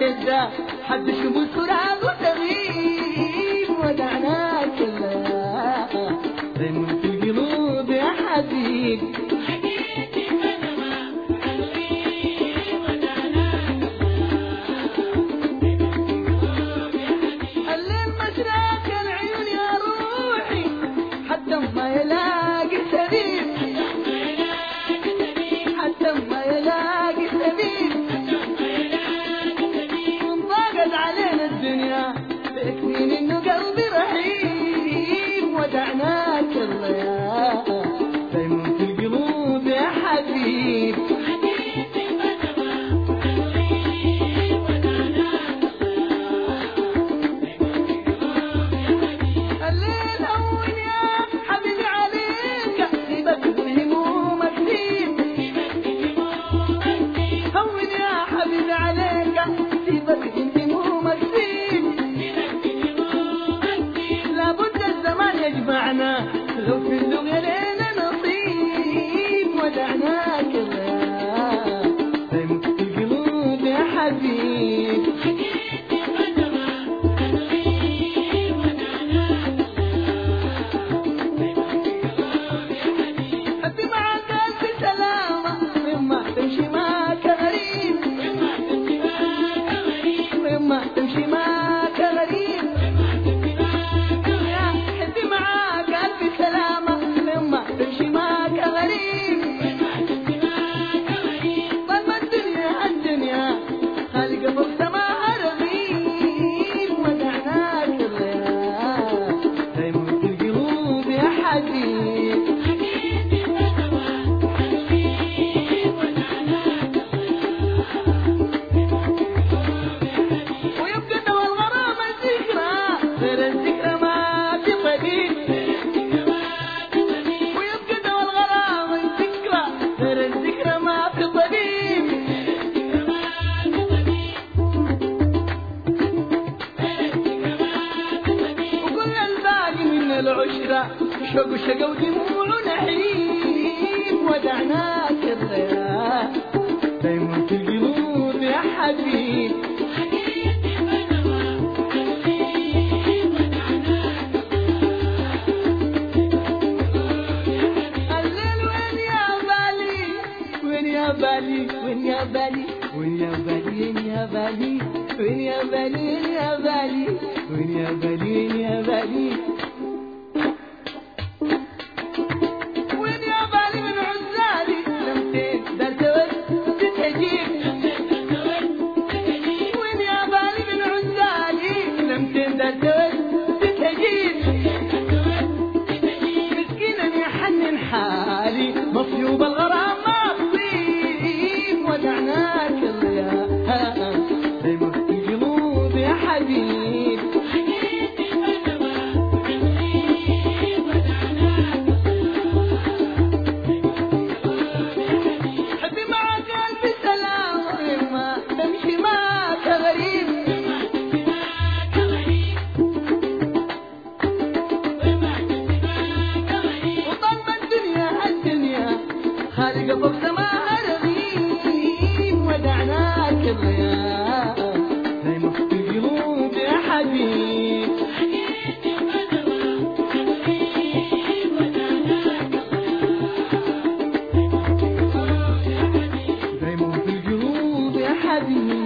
جدة حد شموس فراق وتغيب ودعناك الله دايما في القلوب يا حبيب الليل مشرق العيون يا روحي حتى ما يلاقي سبيل حتى ما يلاقي سبيل وانضاقت علينا الدنيا تكفين انه قلبي رحيم ودعناك الله يا دايما في القلوب يا حبيب يجمعنا لو في الدنيا لنا نصيب ودعناك الله دايما في القلوب يا حبيب حبي معاك ألف سلامة مما تمشي معاك غريب مما تمشي معاك غريب تمشي معاك غريب طالما الدنيا خالقة فوق سماها رغيب ودعناك الله دايما في القلوب يا حبيب ويبقى دوا الغرام الذكرى غير الذكرى ما في طبيب غير الذكرى ما في طبيب وكل الباقي من العشرة شوق وشقا ودموع ونحيب ودعناك الضياء دايما في القلوب يا حبيب وين يا بالي وين يا بالي وين يا بالي وين يا بالي وين يا بالي وين يا بالي وين يا بالي من عزالي لمتين دار تود تتهجيب وين يا بالي من عزالي لمتين دار تود تتهجيب مسكينا يحنن حالي مصيوب الغرام ودعناك الله دايما في القلوب يا حبيب حبي معاك ألف سلام ما تمشي معاك غريب وطالما الدنيا خالقة فوق سماها رغيب ودعناك الضياء دايما في القلوب يا حبيب دايما في القلوب يا حبيب